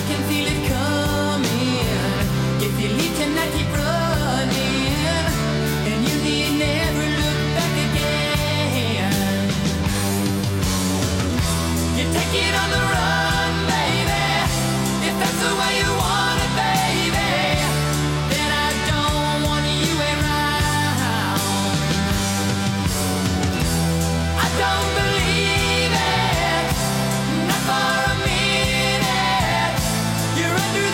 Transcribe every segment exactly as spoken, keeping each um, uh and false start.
can feel it coming. If you leave tonight, keep running, and you need never look back again. You take it on the run, baby, if that's the way you want it, baby. Then I don't want you around. I don't believe it, not for a minute. You're under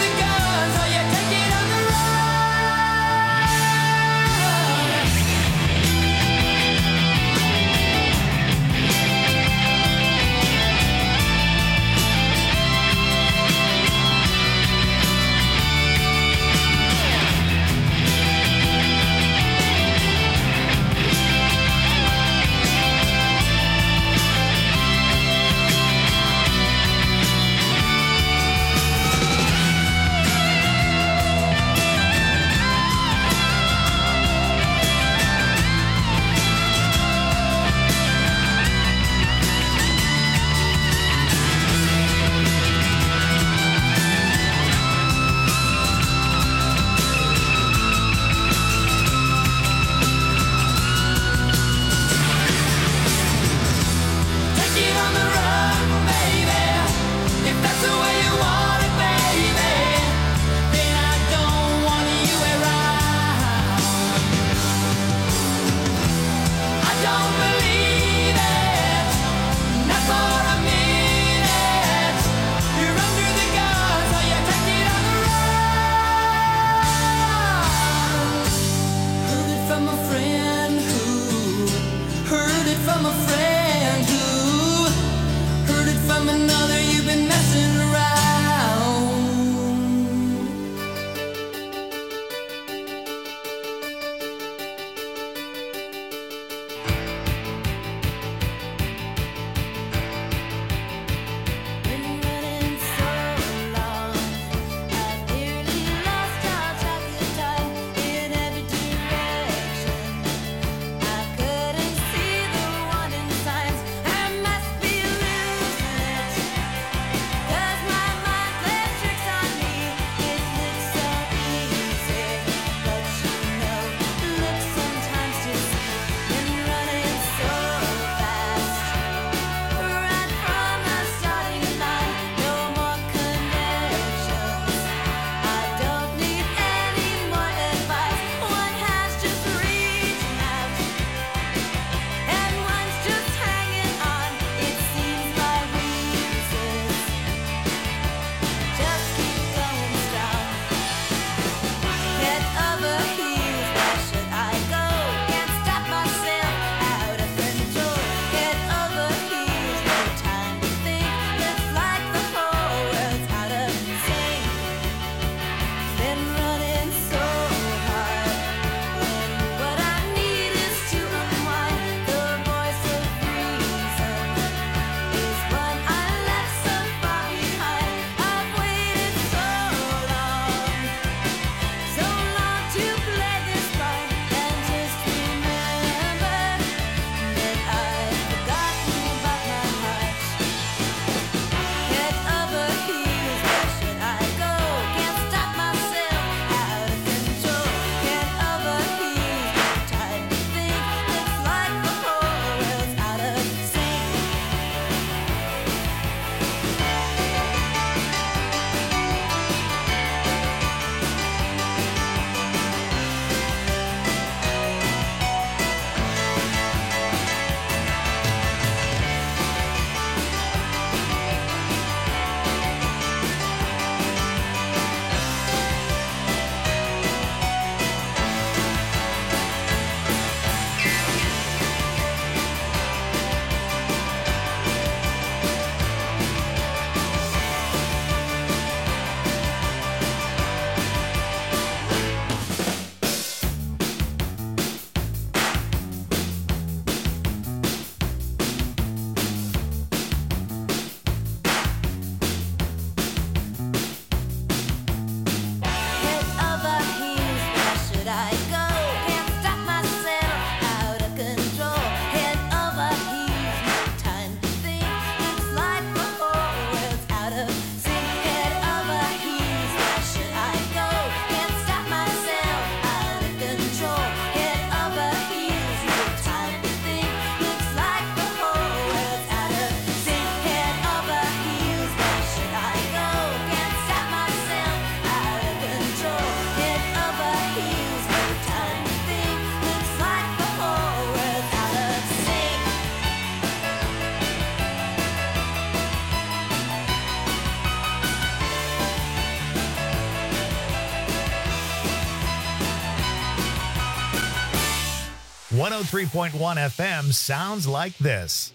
one oh three point one F M sounds like this.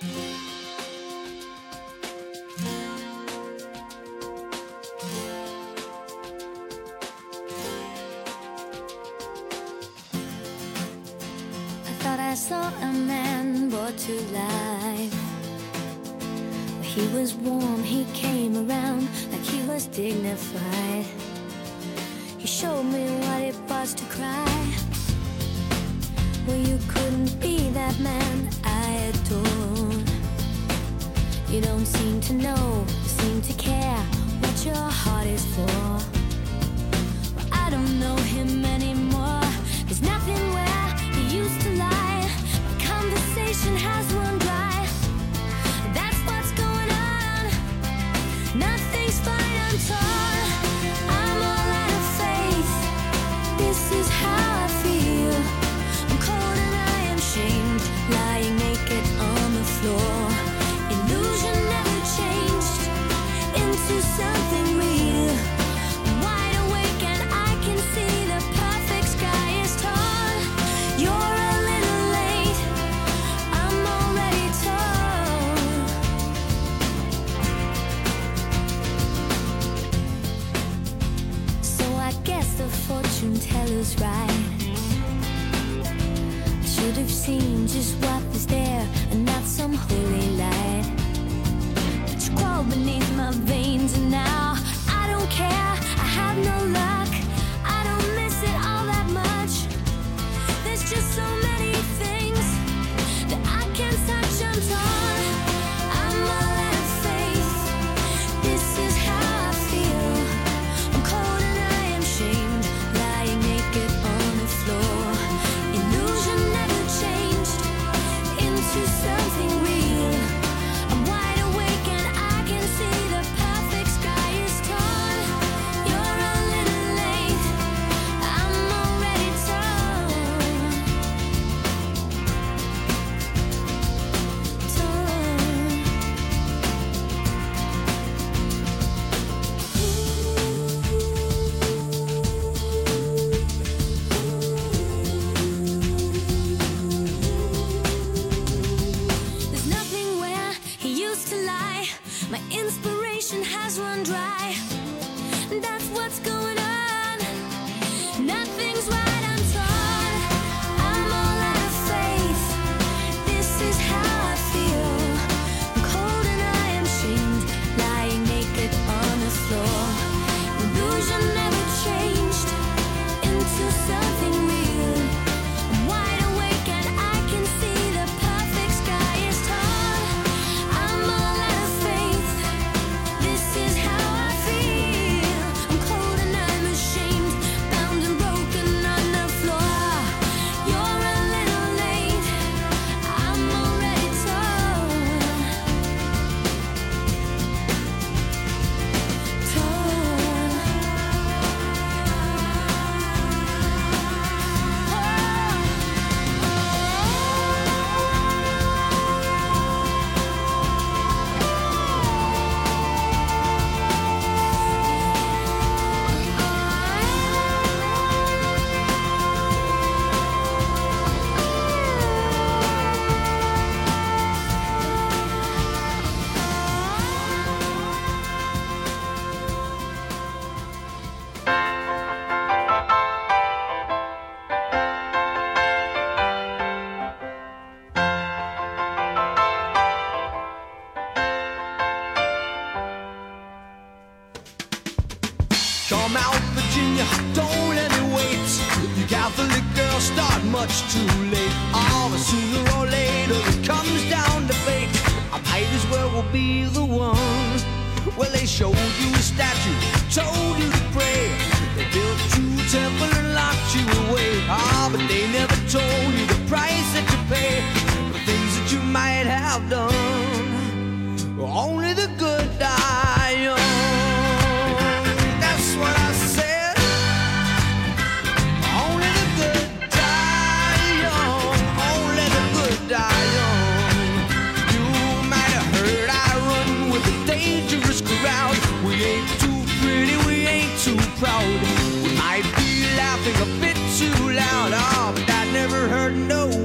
I saw a man brought to life. He was warm, he came around like he was dignified. He showed me what it was to cry. Well, you couldn't be that man I adore. You don't seem to know, you seem to care what your heart is for. Well, I don't know him anymore. There's nothing where he used to lie. Conversation has run dry. That's what's going on. Nothing's fine, I'm torn. I'm all out of faith. This is how I feel. I'm cold and I am shamed, lying naked on the floor. Illusion never changed into something real. I'm wide awake and I can see the perfect sky is torn. You're fortune teller's right. I should have seen just what was there and not some holy light. But you crawled beneath my veins and now I don't care. I have no luck. I don't miss it all that much. There's just so many things that I can't touch. I'm torn. I'm all out of faith. This is how I feel. I'm cold and I am shamed, lying naked on the floor. Illusion never changed into something real. I'm wide awake and I can see the perfect sky is torn. You're a little late, I'm already torn. Torn. There's nothing where he used to lie. My inspiration has run dry. That's what's going on. Nothing's right, I'm torn. I'm all out of faith. This is how I feel. I'm cold and I am shamed, lying naked on the floor. Illusion never changed into something real. I'm wide awake and I can see the perfect sky is torn. I'm all out of faith. This is how I feel. I'm cold and I'm ashamed, bound and broken on the floor. You're a little late, I'm already torn. Come out, Virginia, don't let it wait. You Catholic girls start much too late. Oh, but sooner or later it comes down to fate. I might as well will be the one. Well, they showed you a statue, told you to pray. They built you a temple and locked you away. Ah, but they never told you the price that you pay for things that you might have done. Only the good die young. That's what I said. Only the good die young. Only the good die young. You might have heard I run with a dangerous crowd. We ain't too pretty, we ain't too proud. We might be laughing a bit too loud. Oh, but that never hurt no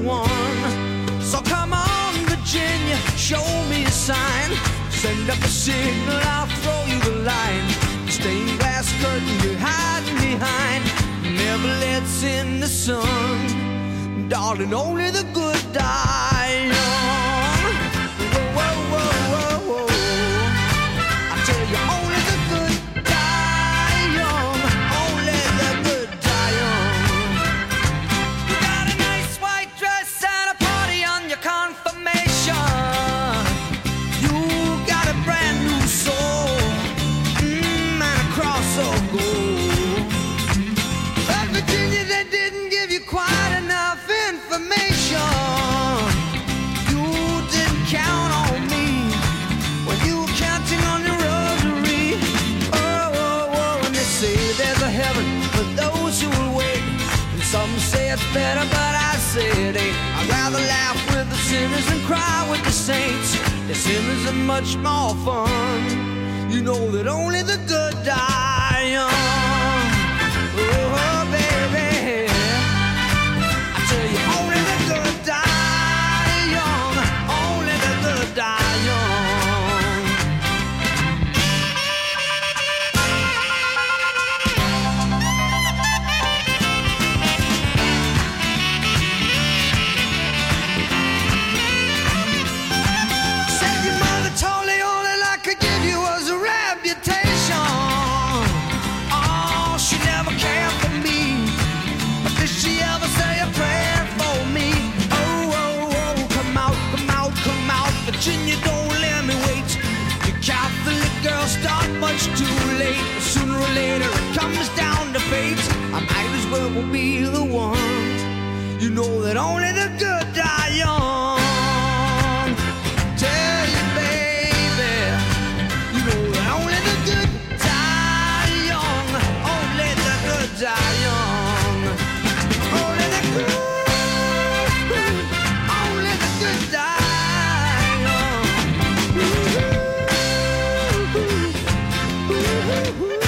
Send up a signal, I'll throw you the line. Stained glass curtain you're hiding behind never lets in the sun. Darling, only the good die young. Whoa, whoa, whoa, whoa, whoa. I tell you, only the good die young. Only the good die young. You got a nice white dress at a party on your confirmation. You got a brand new soul, mm, and a cross of gold. But Virginia, they didn't give you quite enough information. You didn't count on me when you were counting on your rosary. Oh, oh, oh, and they say there's a heaven for those who will wait. And some say it's better, but I say it ain't. I'd rather laugh with the sinners than cry with the saints. The sinners are much more fun. You know that only the good die young. Oh, baby, I tell you, only the good die young. Only the good die young. Said your mother told the only I could give you was a reputation. Oh, she never cared for me. But did she ever say a prayer for me? Oh, oh, oh, come out, come out, come out. Virginia, don't let me wait. You Catholic girls start much too late. Sooner or later it comes down to fate. I might as well be the one. You know that only the good die young. Tell you, baby, you know that only the good die young. Only the good die young. Only the good, only the good die young. Ooh, ooh, ooh, ooh,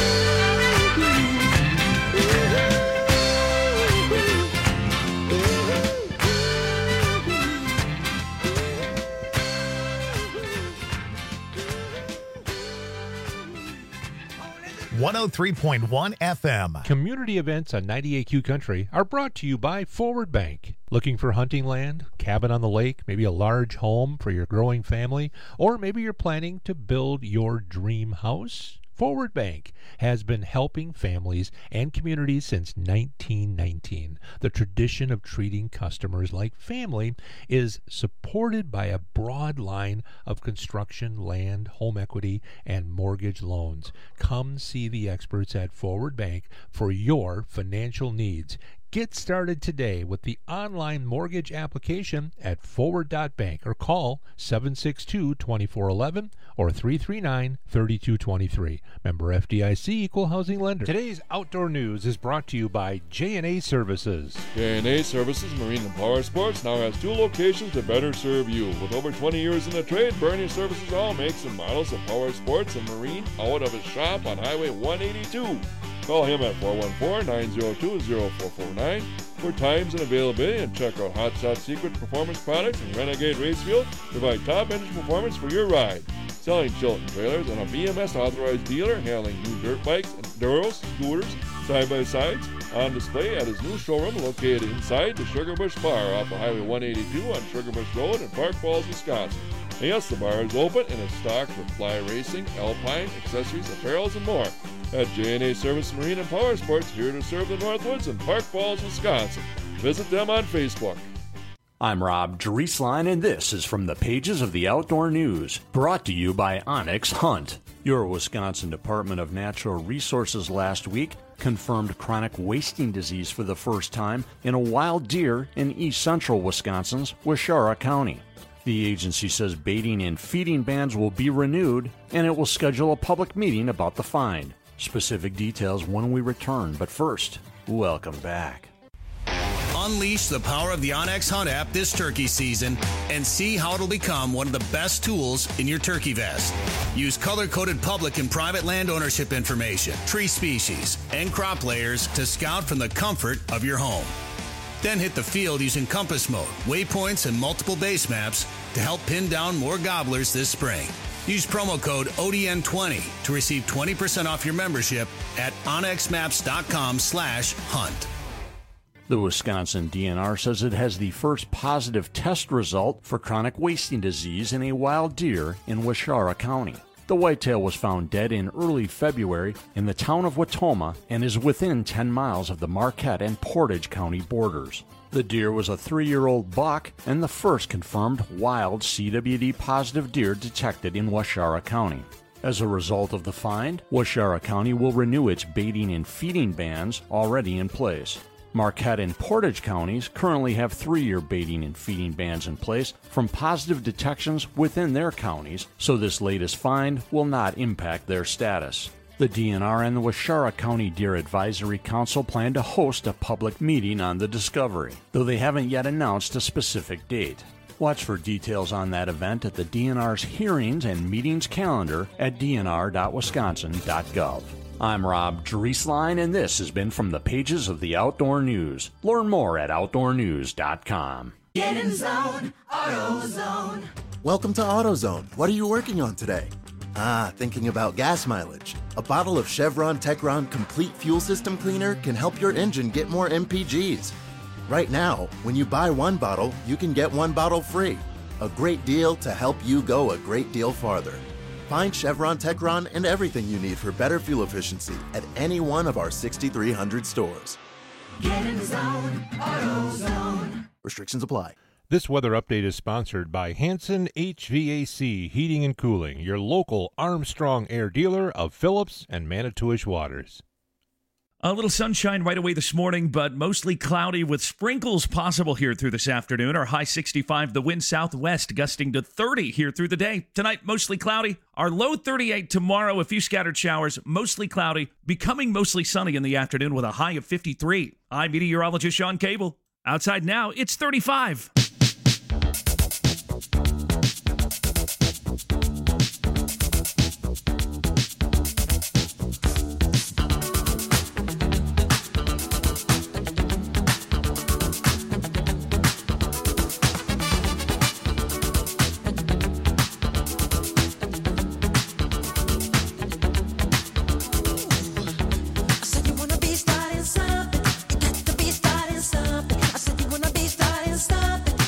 one oh three point one F M. Community events on ninety-eight Q Country are brought to you by Forward Bank. Looking for hunting land, cabin on the lake, maybe a large home for your growing family, or maybe you're planning to build your dream house? Forward Bank has been helping families and communities since nineteen nineteen. The tradition of treating customers like family is supported by a broad line of construction, land, home equity, and mortgage loans. Come see the experts at Forward Bank for your financial needs. Get started today with the online mortgage application at forward dot bank or call seven six two, two four one one or three three nine, three two two three. Member F D I C, Equal Housing Lender. Today's outdoor news is brought to you by J and A Services. J and A Services Marine and Power Sports now has two locations to better serve you. With over twenty years in the trade, Bernie Services all makes and models of power sports and marine out of his shop on Highway one eighty-two. Call him at four one four, nine zero two, zero four four nine for times and availability, and check out Hot Shot Secret Performance Products and Renegade Racefield. Provide top engine performance for your ride. Selling Chilton trailers and a B M S authorized dealer handling new dirt bikes, enduros, scooters, side-by-sides on display at his new showroom located inside the Sugarbush Bar off of Highway one eighty-two on Sugarbush Road in Park Falls, Wisconsin. And yes, the bar is open and is stocked with fly racing, alpine, accessories, apparels, and more. At J and A Service Marine and Power Sports, here to serve the Northwoods in Park Falls, Wisconsin. Visit them on Facebook. I'm Rob Drieslein, and this is from the pages of the Outdoor News, brought to you by Onyx Hunt. Your Wisconsin Department of Natural Resources last week confirmed chronic wasting disease for the first time in a wild deer in east central Wisconsin's Waushara County. The agency says baiting and feeding bans will be renewed, and it will schedule a public meeting about the find. Specific details when we return, but first, welcome back. Unleash the power of the Onyx Hunt app this turkey season and see how it'll become one of the best tools in your turkey vest. Use color-coded public and private land ownership information, tree species, and crop layers to scout from the comfort of your home. Then hit the field using compass mode, waypoints, and multiple base maps to help pin down more gobblers this spring. Use promo code O D N twenty to receive twenty percent off your membership at onxmaps.com slash hunt. The Wisconsin D N R says it has the first positive test result for chronic wasting disease in a wild deer in Waushara County. The whitetail was found dead in early February in the town of Wautoma and is within ten miles of the Marquette and Portage County borders. The deer was a three-year-old buck and the first confirmed wild C W D-positive deer detected in Waushara County. As a result of the find, Waushara County will renew its baiting and feeding bans already in place. Marquette and Portage counties currently have three-year baiting and feeding bans in place from positive detections within their counties, so this latest find will not impact their status. The D N R and the Waushara County Deer Advisory Council plan to host a public meeting on the discovery, though they haven't yet announced a specific date. Watch for details on that event at the D N R's hearings and meetings calendar at d n r dot wisconsin dot gov. I'm Rob Drieslein, and this has been From the Pages of the Outdoor News. Learn more at outdoor news dot com. Get in zone, AutoZone. Welcome to AutoZone. What are you working on today? Ah, thinking about gas mileage. A bottle of Chevron Techron Complete Fuel System Cleaner can help your engine get more M P Gs. Right now, when you buy one bottle, you can get one bottle free. A great deal to help you go a great deal farther. Find Chevron Techron and everything you need for better fuel efficiency at any one of our sixty-three hundred stores. Get in zone, AutoZone. Restrictions apply. This weather update is sponsored by Hanson H V A C Heating and Cooling, your local Armstrong Air dealer of Phillips and Manitowish Waters. A little sunshine right away this morning, but mostly cloudy with sprinkles possible here through this afternoon. Our high sixty-five, the wind southwest gusting to thirty here through the day. Tonight, mostly cloudy. Our low thirty-eight tomorrow, a few scattered showers, mostly cloudy, becoming mostly sunny in the afternoon with a high of fifty-three. I'm meteorologist Sean Cable. Outside now, it's thirty-five. Something. I said you wanna be starting something.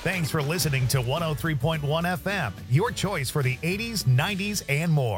Thanks for listening to one oh three point one F M, your choice for the eighties, nineties, and more.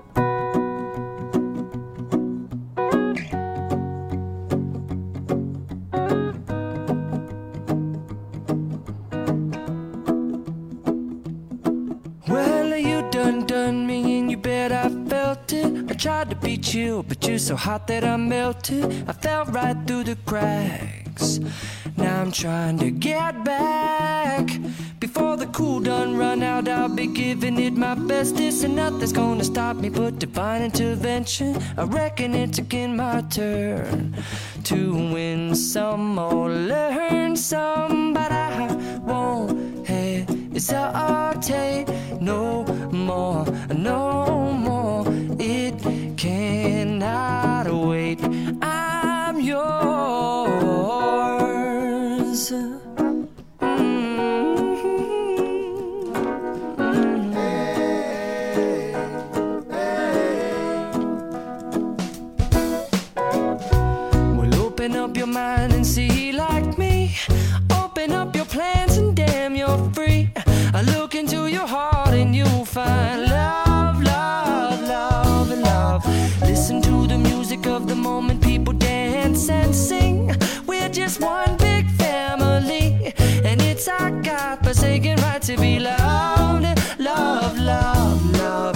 Well, you done done me and you bet I felt it. I tried to beat you, but you're so hot that I melted. I fell right through the cracks. Now I'm trying to get back. Before the cool done run out, I'll be giving it my bestest, and nothing's gonna stop me but divine intervention. I reckon it's again my turn to win some or learn some, but I won't hesitate no more, no more. It cannot wait. I'm yours. Open up your mind and see like me. Open up your plans and damn, you're free. I look into your heart and you'll find love, love, love, and love. Listen to the music of the moment, people dance and sing. We're just one big family, and it's our God-forsaken right to be loved. Love, love, love,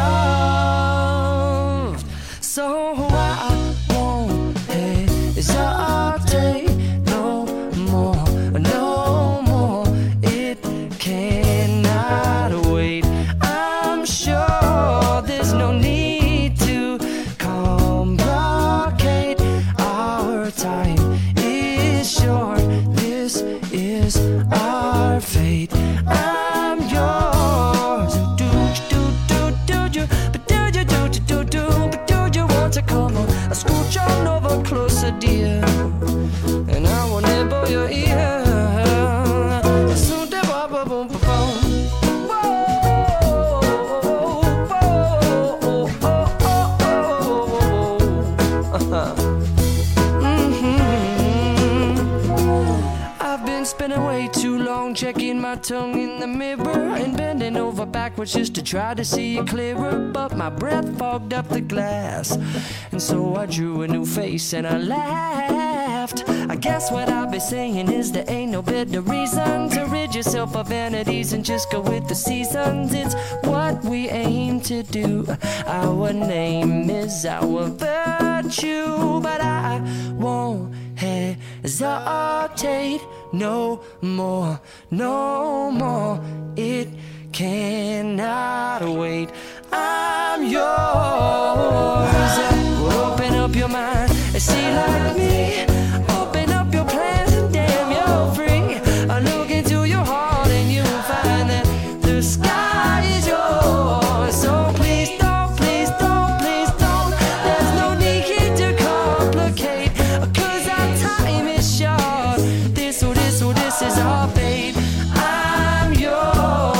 love. So I won't hesitate no more, no more. It cannot wait. I'm sure there's no need to complicate. Our time is short. This is our fate. I'm yours. Do do do do do, but do you do do do do, but do you want to come on? I scooch on over closer, dear, and I will nibble your ear. Soon to bop, bop, boom, boom, boom. I've been spinning way too long, checking my tongue in the mirror and bending over backwards just to try to see it clearer. But my breath fogged up the glass, and so I drew a new face and I laughed. I guess what I'll be saying is there ain't no better reason to rid yourself of vanities and just go with the seasons. It's what we aim to do. Our name is our virtue, but I won't hesitate no more, no more. It cannot wait. I'm yours. Open up your mind and see like me. Open up your plans and damn, you're free. I look into your heart and you'll find that the sky is yours. So please don't, please don't, please don't. There's no need to complicate, 'cause our time is short. This or this or this is our fate. I'm yours.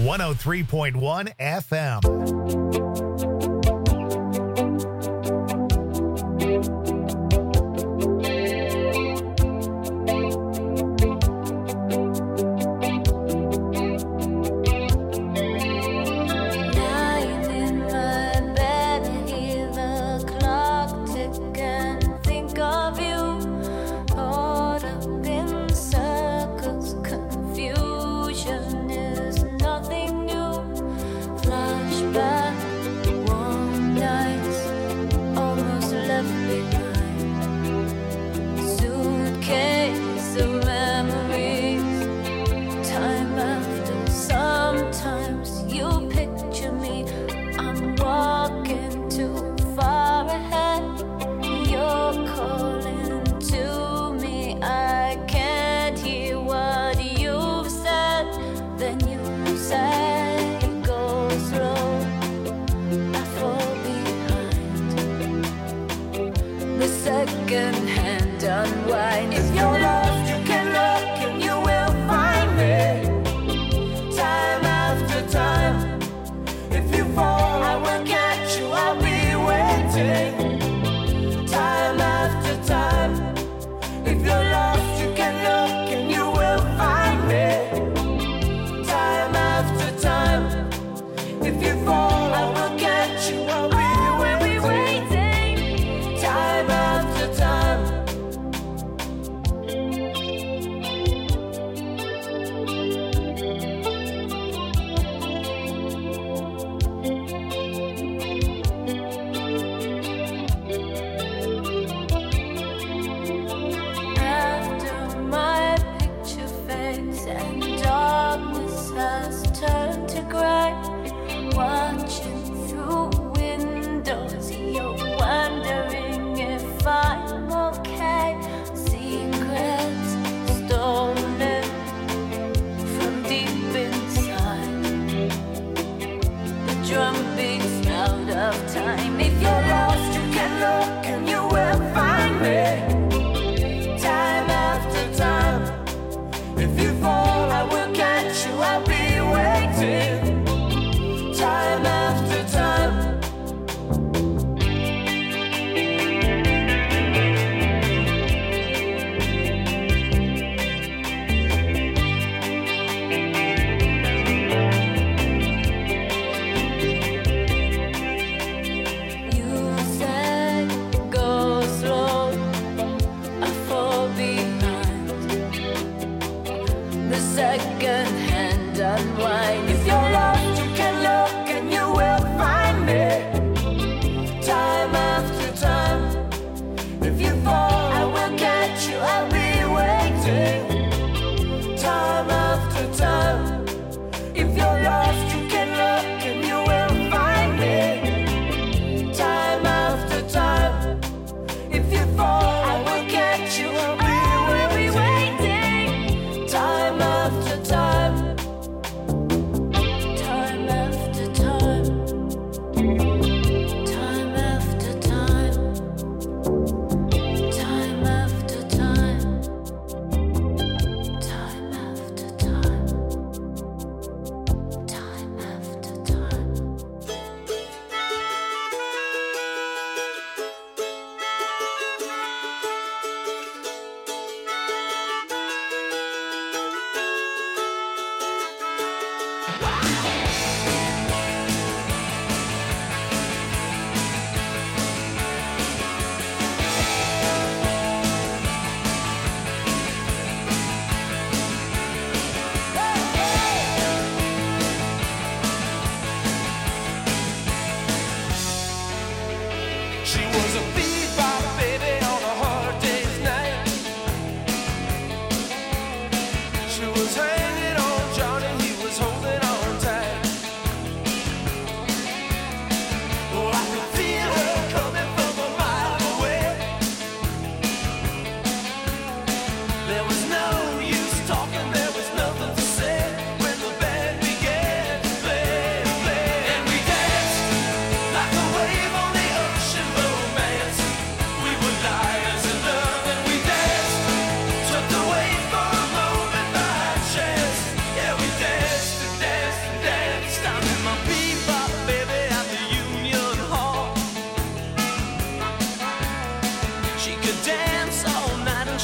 one oh three point one F M.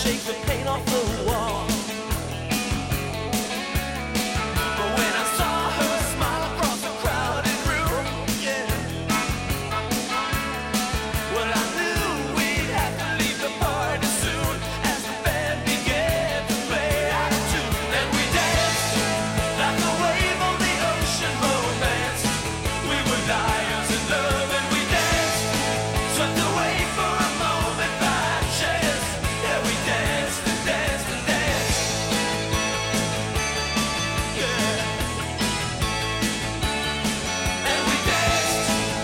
shake the paint off the wall. But when I saw her smile across the crowded room, yeah, well, I knew we'd have to leave the party soon as the band began to play out of tune. And we danced like a wave on the ocean, romance. We were liars in love, and we danced, swept away for a moment by chance. Yeah, we danced and danced and danced. Yeah. And we danced.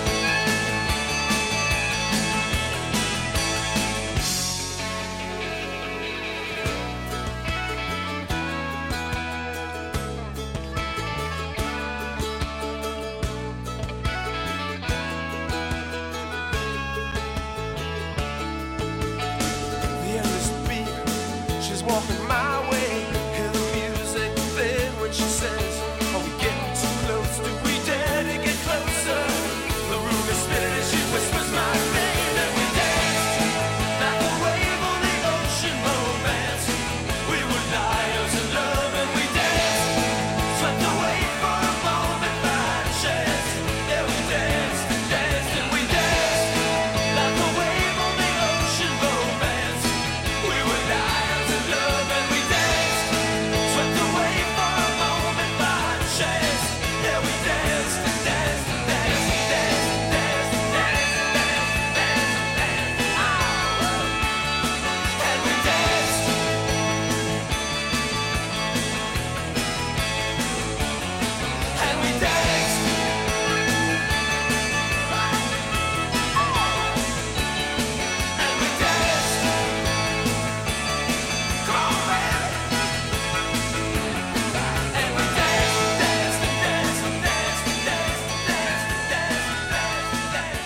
The endless beat, she's walking my way. Hear the music then when she says, are we getting too close? Do we dare to get closer? The room is spinning as she whispers my name. And we danced like a wave on the ocean, romance. We were liars in love, and we danced, swept away for a moment by chance. Yeah, we danced and danced and we danced like a wave on the ocean, romance. We were liars in love, and we danced, swept away for a moment by chance. Yeah, we danced and danced and danced and danced and danced and danced and danced and danced and danced. And we danced. And we danced. And we danced. Come on, man. And we danced, danced, and danced, and danced, and danced, and danced, and danced, and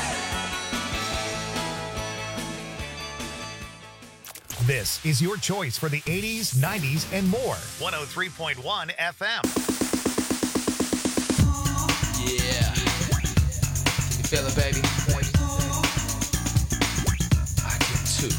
danced. This is your choice for the eighties, nineties, and more. one oh three point one F M. Yeah. Can you feel it, baby? I can too.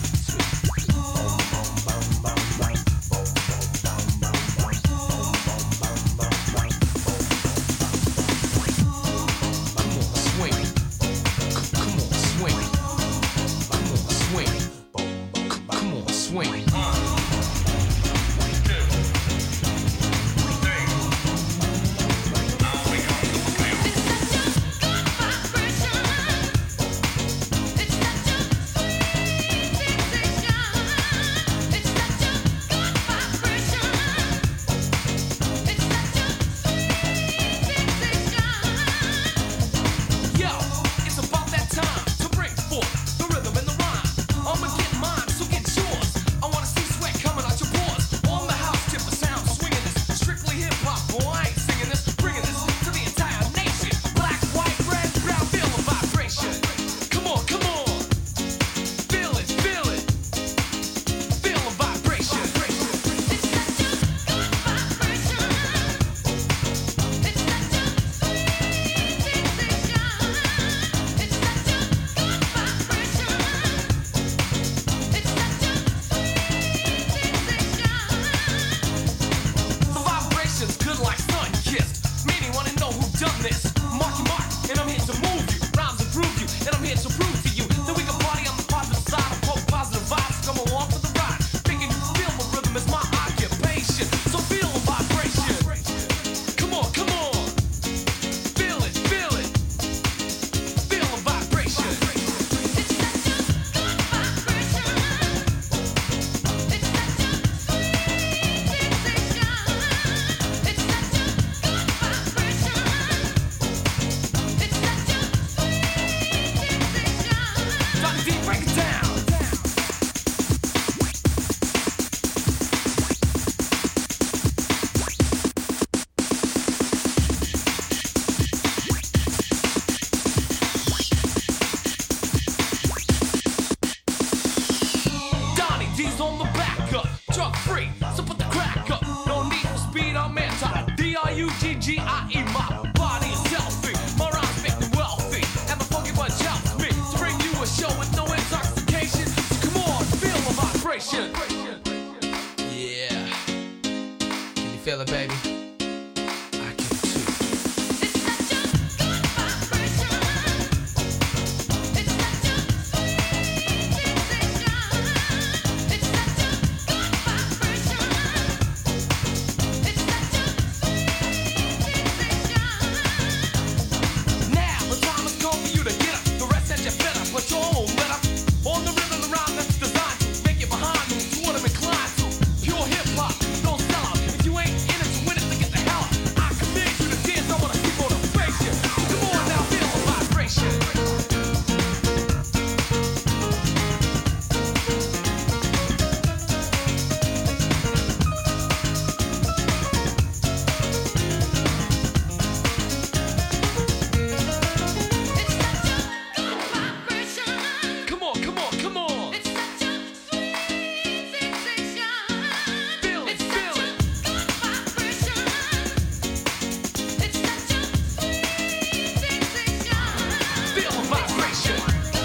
Come on, swing. C- Come on, swing. Come on, swing. C- Come on, swing. Yo, it's about that time to bring forth the rhythm and the rhyme. I'ma get mine, so get yours. I wanna see sweat coming out your pores. On the house, tip of sound, swinging this. Strictly hip hop, boy, I ain't singing this. Bringing this to the entire nation. Black, white, red, brown, feel the vibration. Come on, come on. Feel it, feel it. Feel the vibration. The vibration's good like sun kissed. Meaning wanna know who done this. Mark your mark, and I'm here to move you. Rhymes improve you, and I'm here to prove to you that we can party on the positive side of hope, positive vibes. Come along for the ride. Making you feel the rhythm is my occupation. So feel the vibration. Come on, come on. Feel it, feel it. Feel the vibration. Doctor D, break it down. Donnie D's on the back up, drug free, so put the crack up. No need for speed, I'm anti. D R U G G I E, my body is healthy. My rhymes make me wealthy, and the funky bunch helps me to bring you a show with no intoxication. So come on, feel the vibration. feel it, baby. I can too. Now the time has come for you to get up. The rest that you better put your own let up. On the rhythm around that's designed to make you behind me to what I'm inclined to. Pure hip hop, don't sell out. If you ain't in it to win it, then get the hell out. I command you to dance, I wanna see motivation. Come on now, feel the vibration. Come on, come on, come on. Feel it, feel it. Feel the vibration.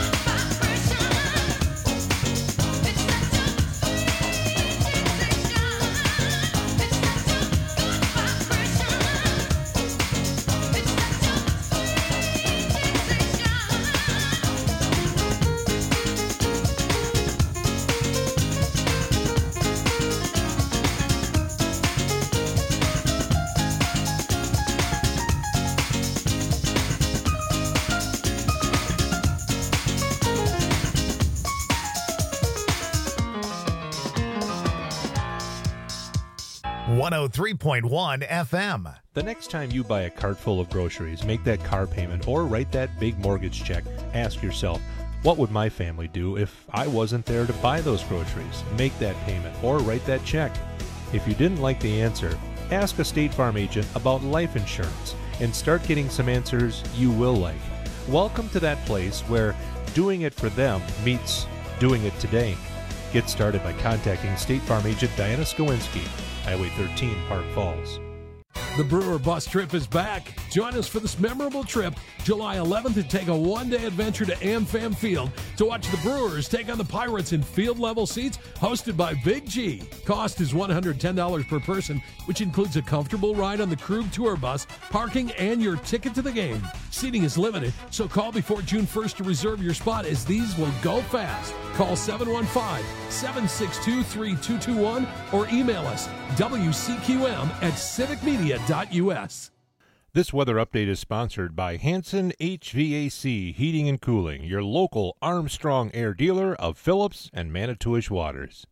one oh three point one F M. The next time you buy a cart full of groceries, make that car payment, or write that big mortgage check, ask yourself, what would my family do if I wasn't there to buy those groceries? Make that payment or write that check. If you didn't like the answer, ask a State Farm agent about life insurance and start getting some answers you will like. Welcome to that place where doing it for them meets doing it today. Get started by contacting State Farm agent Diana Skowinski, Highway thirteen, Park Falls. The Brewer Bus Trip is back. Join us for this memorable trip, July eleventh, and take a one-day adventure to AmFam Field to watch the Brewers take on the Pirates in field-level seats hosted by Big G. Cost is one hundred ten dollars per person, which includes a comfortable ride on the Krug Tour Bus, parking, and your ticket to the game. Seating is limited, so call before June first to reserve your spot, as these will go fast. Call seven one five, seven six two, three two two one or email us W C Q M at civic media dot U S. This weather update is sponsored by Hanson H V A C Heating and Cooling, your local Armstrong Air dealer of Phillips and Manitowish Waters.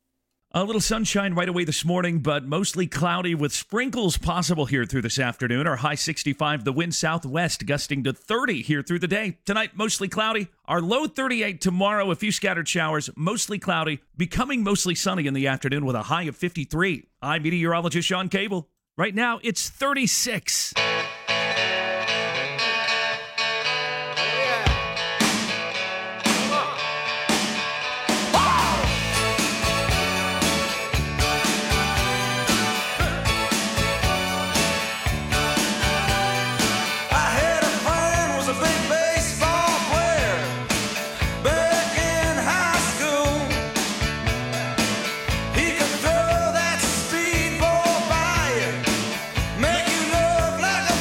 A little sunshine right away this morning, but mostly cloudy with sprinkles possible here through this afternoon. Our high sixty-five, the wind southwest gusting to thirty here through the day. Tonight, mostly cloudy. Our low thirty-eight tomorrow, a few scattered showers, mostly cloudy, becoming mostly sunny in the afternoon with a high of fifty-three. I'm meteorologist Sean Cable. Right now, it's thirty-six. Make you look like a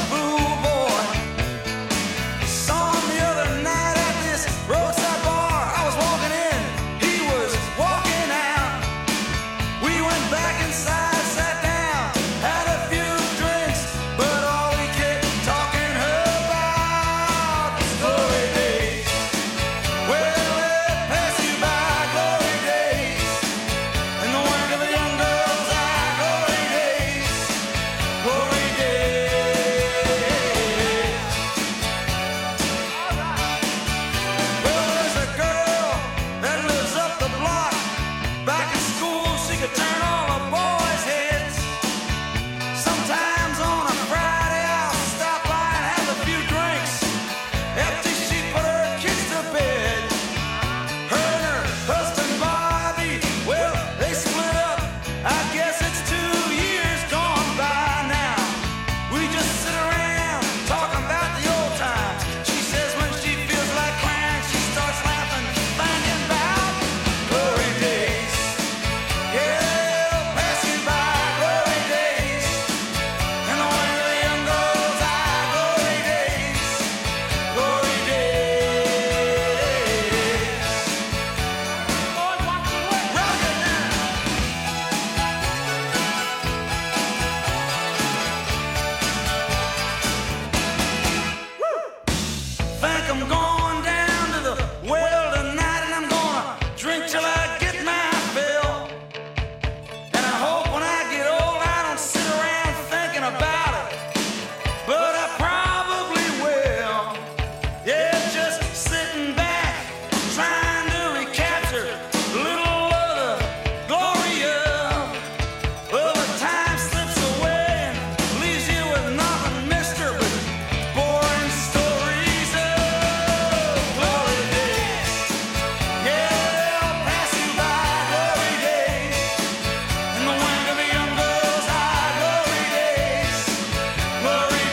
till I get my fill. And I hope when I get old I don't sit around thinking about it. But I probably will. Yeah, just sitting back, trying to recapture a little of the glory of. Well, the time slips away and leaves you with nothing, mister, but boring stories of glory days. Yeah, they'll pass you by, glory days. In the wind of the young girl's eye, glory days. Glory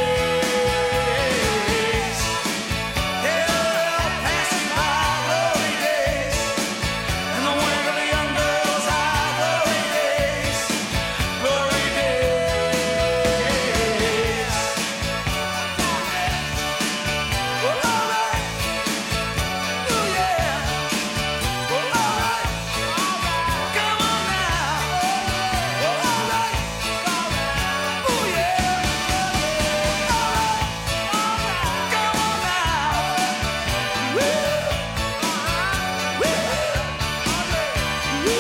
days. Yeah, they'll pass you by, glory days. In the wind of the young girl's eye, glory days. Glory days. Well, all right. Ooh, yeah. Well, all right. Come on now. Well, all right. Ooh, yeah. All right. Come on now. Woo. Woo. Woo.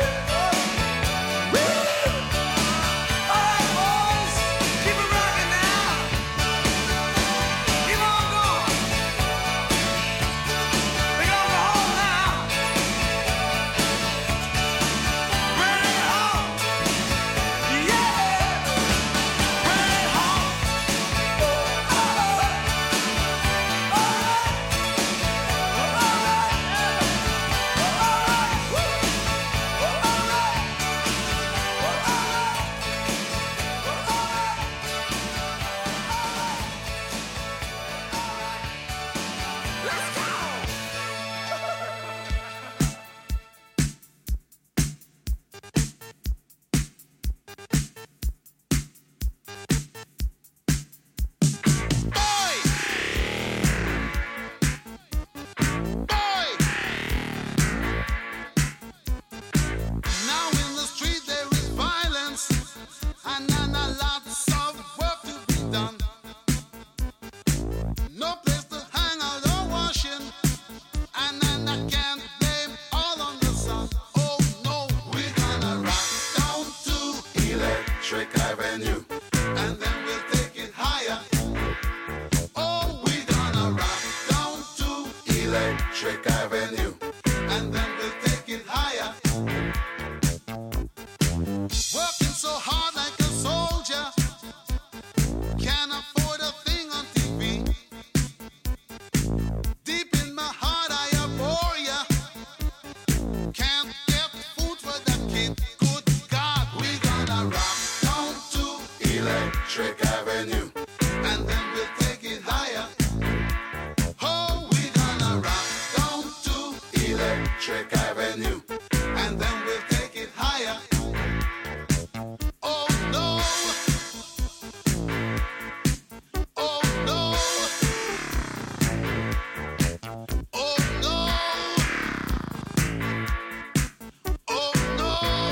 Woo. All right, boys. Keep it rocking now. Keep on going. We're gonna go home now. Bring it home. Yeah. Bring it home. All right. All right. All right. All right. Woo. All right. All right. Let's go. Now in the street there is violence, and then a lots of work to be done. No place to hang out or washing, and then I can't blame all on the sun. Oh no, we're gonna rock down to Electric Avenue, and then we'll take it higher. Oh, we're gonna rock down to Electric Avenue, and then we'll take it higher. Working so hard like a soldier, can't afford a thing on T V. Deep in my heart I abhor ya. Can't get food for that kid. Good God, we gonna rock down to Electric Avenue, and then we'll take it higher. Oh, we gonna rock down to Electric Avenue, and then we'll take it higher. Oh no. Oh no. Oh no. Oh no.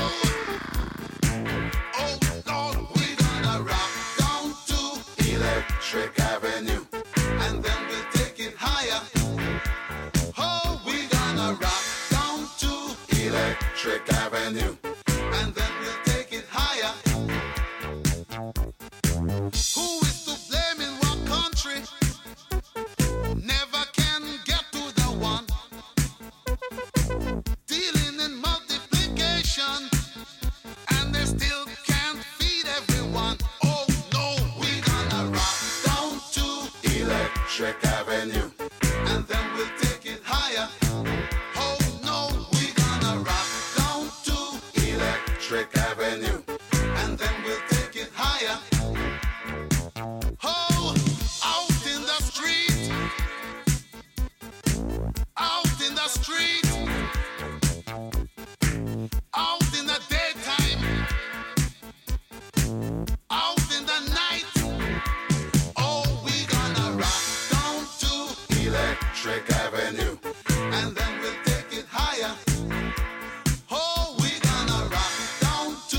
Oh Lord, we gonna rock down to Electric Avenue, and then we'll take it higher. Oh, we gonna rock down to Electric Avenue, and then we'll take it higher. Who is to blame in what country? Never can get to the one. Dealing in multiplication, and they still can't feed everyone. Oh no, we gonna rock down to Electric Avenue, and then we'll take it higher. Oh no, we gonna rock down to Electric Avenue, and then we'll take it higher. Oh, out in the street, out in the street, out in the daytime, out in the night. Oh, we gonna rock down to Electric Avenue, and then we'll take it higher. Oh, we gonna rock down to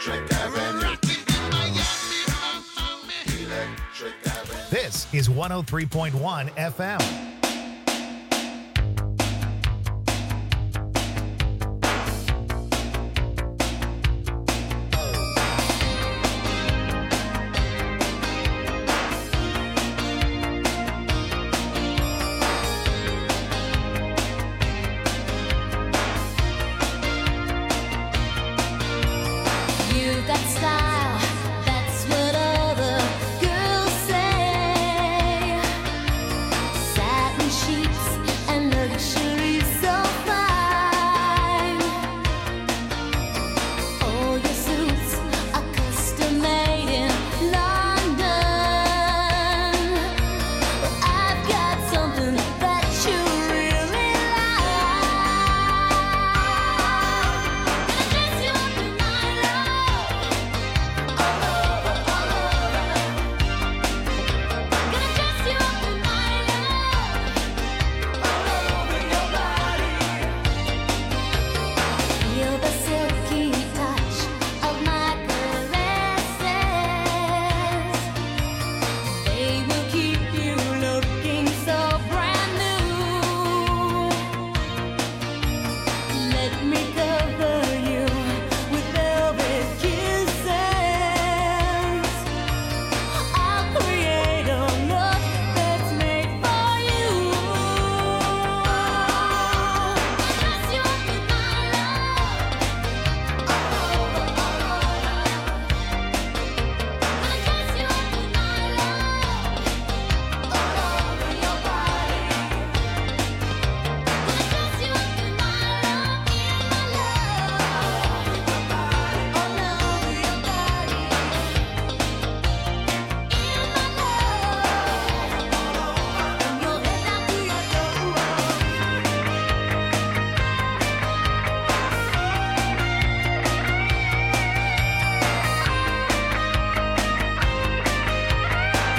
Electric Avenue. This is one oh three point one F M.